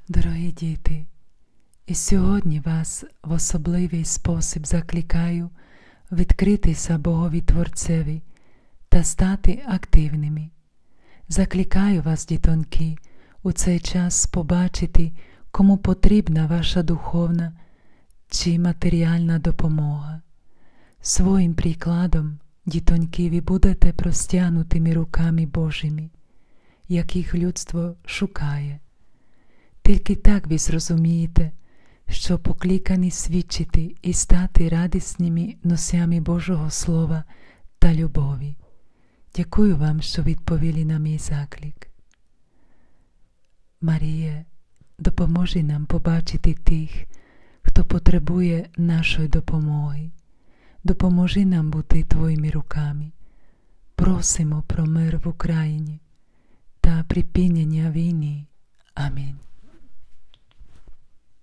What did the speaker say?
Дорогі діти, і сьогодні вас в особливий спосіб закликаю відкритися Богові Творцеві та стати активними. Закликаю вас, дітоньки, у цей час побачити, кому потрібна ваша духовна чи матеріальна допомога. Своїм прикладом, дітоньки, ви будете простягнутими руками Божими, яких людство шукає. Тільки так ви зрозумієте, що покликані свідчити і стати радісними носіями Божого Слова та любові. Дякую вам, що відповіли на мій заклик. Маріє, допоможи нам побачити тих, хто потребує нашої допомоги. Допоможи нам бути Твоїми руками. Просимо про мир в Україні та припинення війни. Амінь.